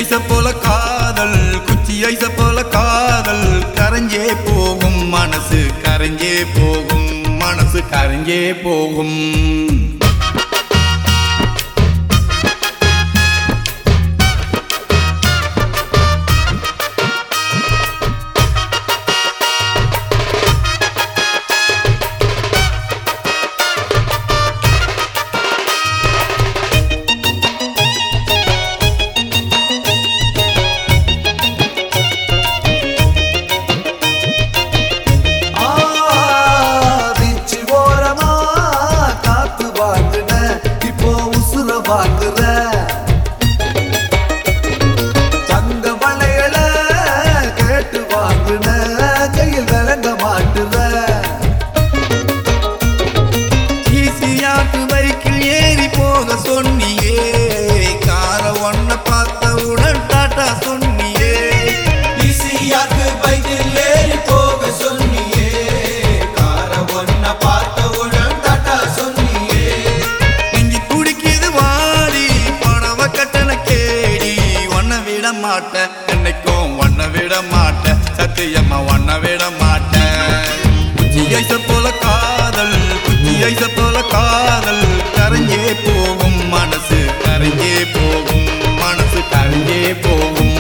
ஐச போல காதல் குச்சி ஐச போல காதல் கரைஞ்சே போகும் மனசு கரைஞ்சே போகும் மனசு கரைஞ்சே போகும் தங்க வளையல கேட்டு வாங்குன கையில் விளங்க மாட்டுற ஈசியாட்டு பைக்கில் ஏறி போக சொன்னியே கார ஒன்ன பார்த்தவுடன் டாட்டா சொன்னியே ஈசியாட்டு பைக்கில் ஏறி போக சொன்னியே கார ஒன்ன பார்த்தவுடன் டாட்டா சொன்னியே இங்கி குடிக்குது வாடி பணவ கட்டண கேடி ஒன்ன விட மாட்டேன் என்னைக்கும் ஒன்ன விட மாட்டேன் சத்தியம்மா ஒன்ன விட மாட்டேன் குச்சி ஐச போல காதல் குச்சி ஐச போல காதல் கரைஞ்சே போகும் மனசு கரைஞ்சே போகும் மனசு கரைஞ்சே போகும்